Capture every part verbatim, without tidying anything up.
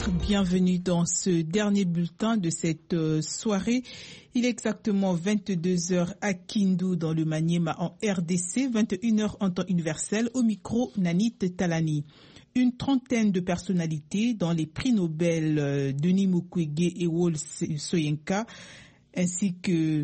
Bonsoir, bienvenue dans ce dernier bulletin de cette soirée. Il est exactement vingt-deux heures à Kindu dans le Maniema en R D C, vingt et une heures en temps universel. Au micro, Nanit Talani. Une trentaine de personnalités dans les prix Nobel Denis Mukwege et Wole Soyinka, ainsi que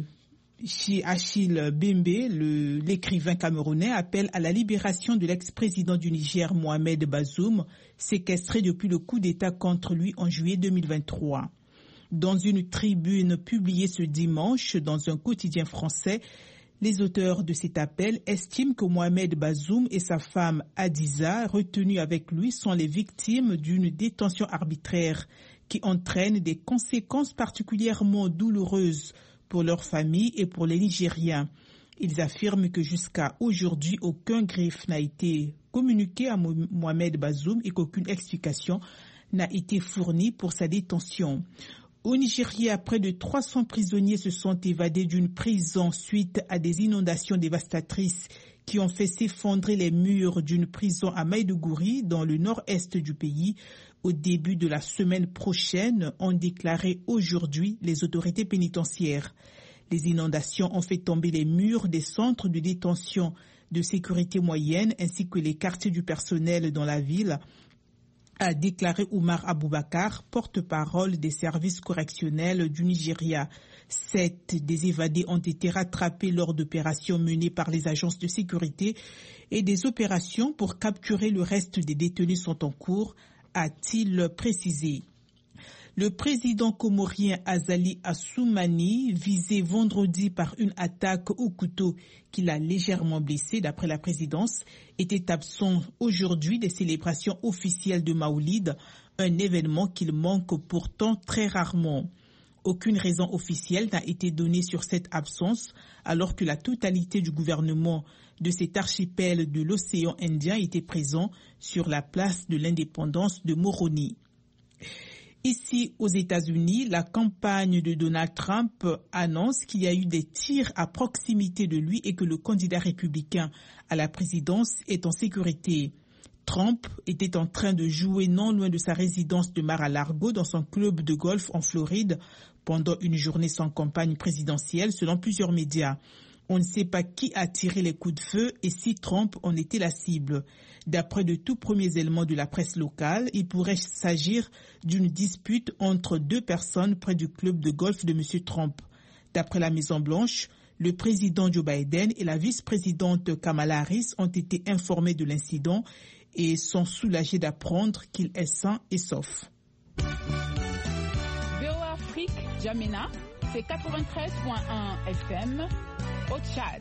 Achille Bembe, le, l'écrivain camerounais, appelle à la libération de l'ex-président du Niger, Mohamed Bazoum, séquestré depuis le coup d'État contre lui en juillet deux mille vingt-trois. Dans une tribune publiée ce dimanche dans un quotidien français, les auteurs de cet appel estiment que Mohamed Bazoum et sa femme Hadiza, retenus avec lui, sont les victimes d'une détention arbitraire qui entraîne des conséquences particulièrement douloureuses pour leur famille et pour les Nigériens. Ils affirment que jusqu'à aujourd'hui, aucun greffe n'a été communiqué à Mohamed Bazoum et qu'aucune explication n'a été fournie pour sa détention. Au Nigeria, près de trois cents prisonniers se sont évadés d'une prison suite à des inondations dévastatrices qui ont fait s'effondrer les murs d'une prison à Maïdougouri, dans le nord-est du pays, au début de la semaine prochaine, ont déclaré aujourd'hui les autorités pénitentiaires. Les inondations ont fait tomber les murs des centres de détention de sécurité moyenne ainsi que les quartiers du personnel dans la ville, a déclaré Oumar Aboubakar, porte-parole des services correctionnels du Nigeria. Sept des évadés ont été rattrapés lors d'opérations menées par les agences de sécurité et des opérations pour capturer le reste des détenus sont en cours, a-t-il précisé. Le président comorien Azali Assoumani, visé vendredi par une attaque au couteau qui l'a légèrement blessé d'après la présidence, était absent aujourd'hui des célébrations officielles de Maoulid, un événement qu'il manque pourtant très rarement. Aucune raison officielle n'a été donnée sur cette absence, alors que la totalité du gouvernement de cet archipel de l'océan Indien était présent sur la place de l'indépendance de Moroni. Ici, aux États-Unis, la campagne de Donald Trump annonce qu'il y a eu des tirs à proximité de lui et que le candidat républicain à la présidence est en sécurité. Trump était en train de jouer non loin de sa résidence de Mar-a-Lago dans son club de golf en Floride pendant une journée sans campagne présidentielle, selon plusieurs médias. On ne sait pas qui a tiré les coups de feu et si Trump en était la cible. D'après de tout premiers éléments de la presse locale, il pourrait s'agir d'une dispute entre deux personnes près du club de golf de M. Trump. D'après la Maison-Blanche, le président Joe Biden et la vice-présidente Kamala Harris ont été informés de l'incident et sont soulagés d'apprendre qu'il est sain et sauf. V O A Afrique, Jamena, c'est quatre-vingt-treize virgule un F M au Tchad.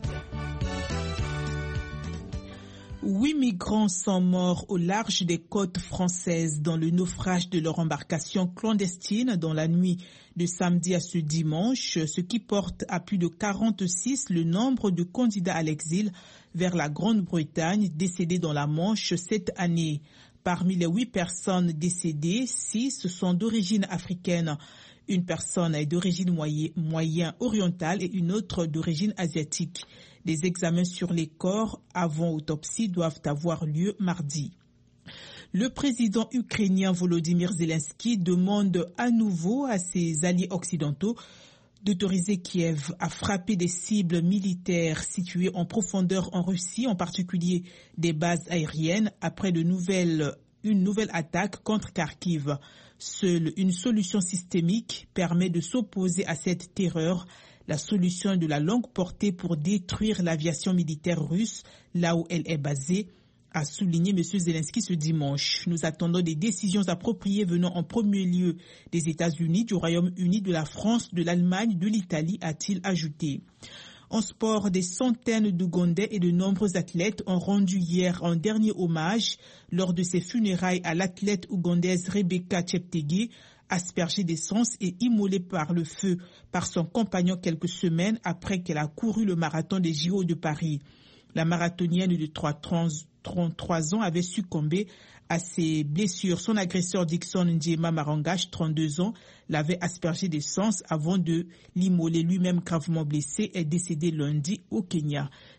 Huit migrants sont morts au large des côtes françaises dans le naufrage de leur embarcation clandestine dans la nuit de samedi à ce dimanche, ce qui porte à plus de quarante-six le nombre de candidats à l'exil vers la Grande-Bretagne décédés dans la Manche cette année. Parmi les huit personnes décédées, six sont d'origine africaine. Une personne est d'origine moyen, moyen orientale et une autre d'origine asiatique. Des examens sur les corps avant autopsie doivent avoir lieu mardi. Le président ukrainien Volodymyr Zelensky demande à nouveau à ses alliés occidentaux d'autoriser Kiev à frapper des cibles militaires situées en profondeur en Russie, en particulier des bases aériennes, après de nouvelles, une nouvelle attaque contre Kharkiv. Seule une solution systémique permet de s'opposer à cette terreur, la solution de la longue portée pour détruire l'aviation militaire russe là où elle est basée, a souligné M. Zelensky ce dimanche. Nous attendons des décisions appropriées venant en premier lieu des États-Unis, du Royaume-Uni, de la France, de l'Allemagne, de l'Italie, a-t-il ajouté. En sport, des centaines d'Ougandais et de nombreux athlètes ont rendu hier un dernier hommage lors de ses funérailles à l'athlète ougandaise Rebecca Cheptegei, aspergée d'essence et immolée par le feu par son compagnon quelques semaines après qu'elle a couru le marathon des J O de Paris. La marathonienne de trente-trois ans avait succombé à ses blessures. Son agresseur Dixon Njema Marangash, trente-deux ans, l'avait aspergé d'essence avant de l'immoler. Lui-même gravement blessé est décédé lundi au Kenya.